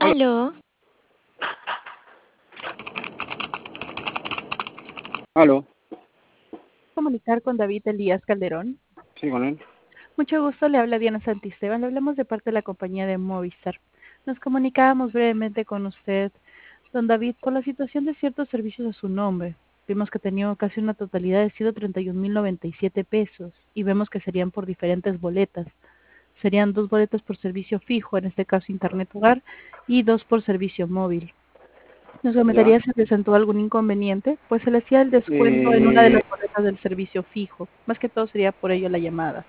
Aló, Aló, aló, Comunicar con David Elías Calderón. sí, con él. Mucho gusto, le habla Diana Santisteban, le hablamos de parte de la compañía de Movistar. Nos comunicábamos brevemente con usted, don David, por la situación de ciertos servicios a su nombre. Vimos que tenía casi una totalidad de 131.097 pesos y vemos que serían por diferentes boletas. Serían 2 boletas por servicio fijo, en este caso Internet Hogar, y 2 por servicio móvil. Nos Ya. comentaría si presentó algún inconveniente, pues se le hacía el descuento en una de las Eh, boletas del servicio fijo. Más que todo sería por ello la llamada.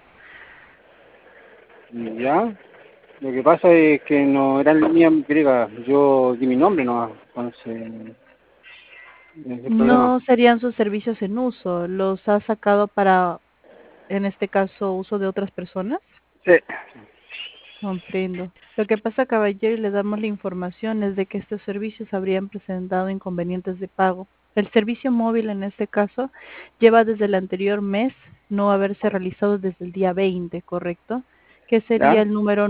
ya. Lo que pasa es que no era línea griega. Yo di mi nombre nomás. Entonces, ese es el problema. No serían sus servicios en uso, los ha sacado para, en este caso, uso de otras personas. Sí. Comprendo. Lo que pasa, caballero, y le damos la información, es de que estos servicios habrían presentado inconvenientes de pago. El servicio móvil, en este caso, lleva desde el anterior mes no haberse realizado desde el día 20, ¿correcto? Que sería Ya. el número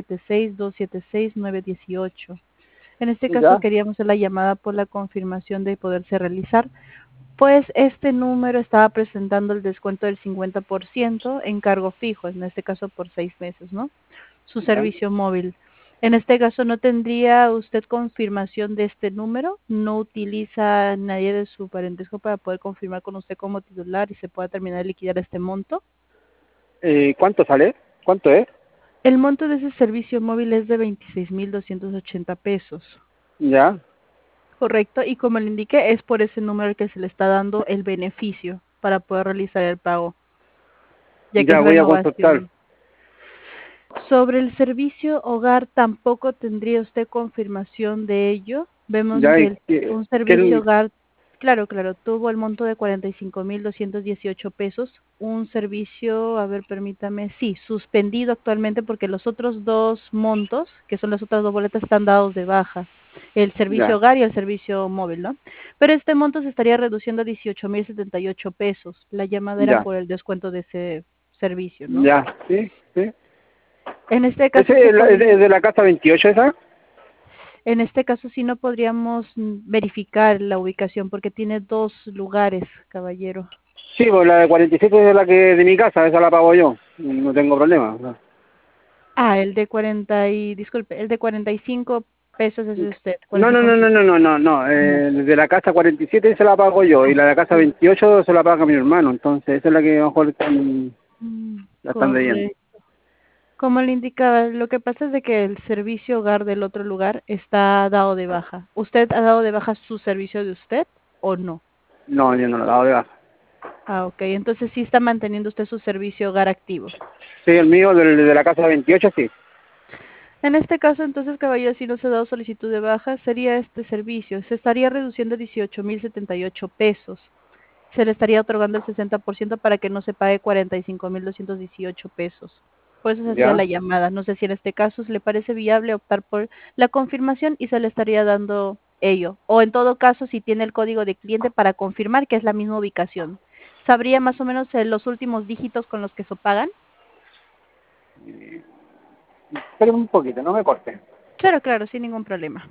976-276-918. En este caso, Ya. queríamos hacer la llamada por la confirmación de poderse realizar, pues este número estaba presentando el descuento del 50% en cargo fijo, en este caso por 6 meses, ¿no? Su Ya. servicio móvil. En este caso, ¿no tendría usted confirmación de este número? ¿No utiliza nadie de su parentesco para poder confirmar con usted como titular y se pueda terminar de liquidar este monto? ¿Cuánto sale? ¿Cuánto es? El monto de ese servicio móvil es de 26.280 pesos. Ya. Correcto, y como le indiqué, es por ese número que se le está dando el beneficio para poder realizar el pago, ya que Ya es voy a consultar. renovación. Sobre el servicio hogar, tampoco tendría usted confirmación de ello. Vemos Ya. que ¿Y un servicio hogar, claro, claro, tuvo el monto de 45.218 pesos. Un servicio, a ver, permítame, sí, suspendido actualmente porque los otros dos montos, que son las otras dos boletas, están dados de baja. El servicio Ya. hogar y el servicio móvil, ¿no? Pero este monto se estaría reduciendo a 18.078 pesos. La llamada era Ya. por el descuento de ese servicio, ¿no? Ya. Sí. Sí. En este caso ¿Ese se es podría, de la casa 28 esa? en este caso sí no podríamos verificar la ubicación porque tiene dos lugares, caballero. Sí, pues la de 47 es la que de mi casa. Esa la pago yo. No tengo problema. Ah, disculpe, el de 45 pesos es de usted, No, no, no, no, 45. no, no, no, no. No. De la casa 47 se la pago yo y Ah, la de la casa 28 se la paga mi hermano. Entonces esa es la que a lo mejor la están debiendo. correcto. Como le indicaba, lo que pasa es de que el servicio hogar del otro lugar está dado de baja. ¿Usted ha dado de baja su servicio de usted o no? No, yo no la dado de baja. Ah, ok. Entonces sí está manteniendo usted su servicio hogar activo. Sí, el mío de la casa 28 sí. En este caso, entonces, caballero, si no se ha dado solicitud de baja, sería este servicio. Se estaría reduciendo 18.078 pesos. Se le estaría otorgando el 60% para que no se pague 45.218 pesos. Por eso se hacía la Ya. llamada. No sé si en este caso se le parece viable optar por la confirmación y se le estaría dando ello. O en todo caso, si tiene el código de cliente para confirmar que es la misma ubicación. ¿Sabría más o menos los últimos dígitos con los que se pagan? Espera un poquito, no me corte. Claro, claro, sin ningún problema.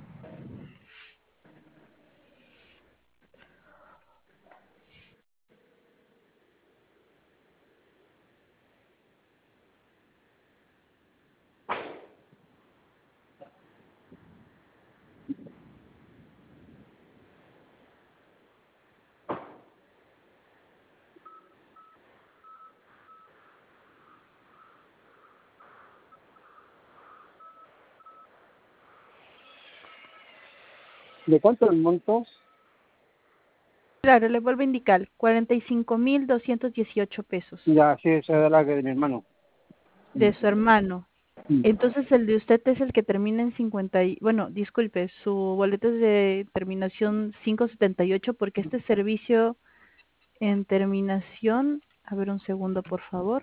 ¿De cuánto el monto? Claro, le vuelvo a indicar, 45.218 pesos Ya, sí, esa es la que de mi hermano. de su hermano. Entonces el de usted es el que termina en 50 y, bueno, disculpe, su boleto es de terminación 578 porque este servicio en terminación, a ver un segundo, por favor,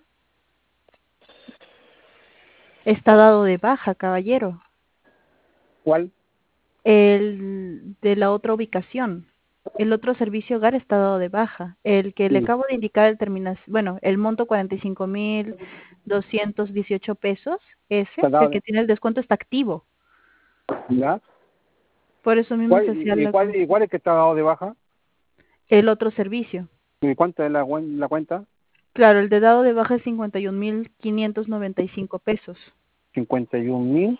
está dado de baja, caballero. ¿Cuál? El de la otra ubicación. El otro servicio hogar está dado de baja. El que le Sí. acabo de indicar, bueno, el monto 45.218 pesos, ese, Está dado el que tiene el descuento está activo. ¿Ya? Por eso mismo ¿Cuál, se hacía la y cuál es que está dado de baja? el otro servicio. ¿Y cuánto es la cuenta? Claro, el de dado de baja es 51.595 pesos. 51.000.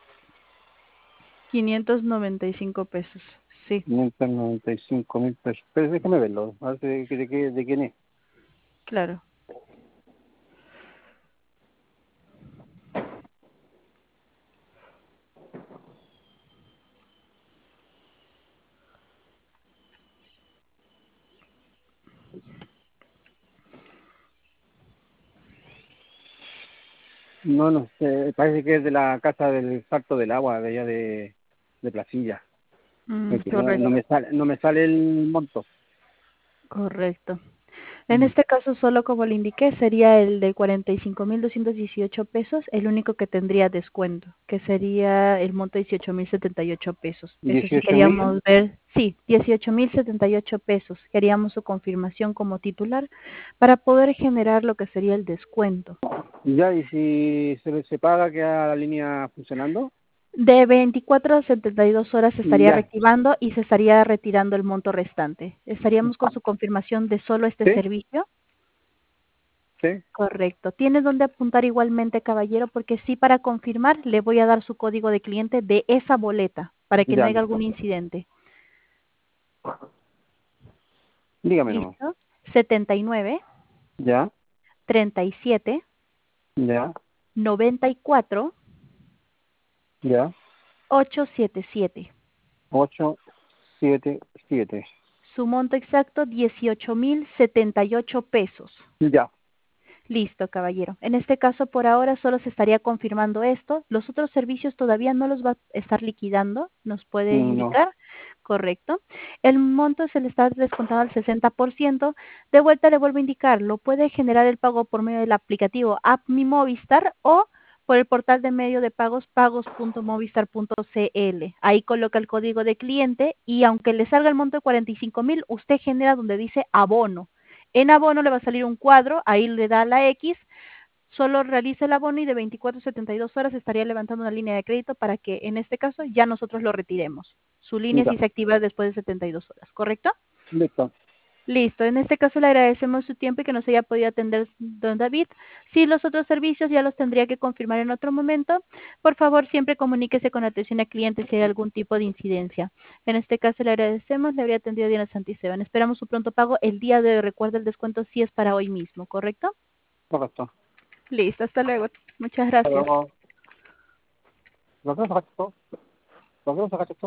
595 pesos, sí, 595.000 pesos. Pero déjame verlo, a ver de quién es. claro. No, no sé, parece que es de la casa del Salto del Agua, de allá de Placilla. Porque Correcto, no me sale el monto. correcto. En Mm. este caso, solo como le indiqué, sería el de 45.218 pesos, el único que tendría descuento, que sería el monto de 18.078 pesos. Eso sí 18.000. queríamos ver, sí, 18.078 pesos. Queríamos su confirmación como titular para poder generar lo que sería el descuento. Ya, y si se paga, queda la línea funcionando. De 24 a 72 horas se estaría Ya, reactivando y se estaría retirando el monto restante. ¿Estaríamos con su confirmación de solo este sí, servicio? sí, Correcto. ¿Tiene dónde apuntar igualmente, caballero? Porque sí, para confirmar, le voy a dar su código de cliente de esa boleta para que no ya, haya listo. algún incidente. Dígame nomás. ¿Listo? 79 Ya, 37 ya, 94 ya. 877. 877. Su monto exacto, 18.078 pesos. Ya, Listo, caballero. En este caso, por ahora solo se estaría confirmando esto. Los otros servicios todavía no los va a estar liquidando. ¿Nos puede no, indicar? Correcto. El monto se le está descontado al 60%. De vuelta le vuelvo a indicar, lo puede generar el pago por medio del aplicativo App Mi Movistar o por el portal de medio de pagos pagos.movistar.cl. Ahí coloca el código de cliente y aunque le salga el monto de 45.000, usted genera donde dice abono. En abono le va a salir un cuadro, ahí le da la X, solo realiza el abono y de 24 a 72 horas estaría levantando una línea de crédito para que en este caso ya nosotros lo retiremos. Su línea ya, sí se activa después de 72 horas, ¿correcto? listo. Listo, en este caso le agradecemos su tiempo y que nos haya podido atender don David. Si los otros servicios ya los tendría que confirmar en otro momento, por favor siempre comuníquese con atención a clientes si hay algún tipo de incidencia. En este caso le agradecemos, le habría atendido Diana Santisteban. Esperamos su pronto pago el día de hoy. Recuerda el descuento si es para hoy mismo, ¿correcto? Correcto. Listo, hasta luego. Muchas gracias. Pero, ¿lo hacemos acá esto? ¿Lo hacemos acá esto?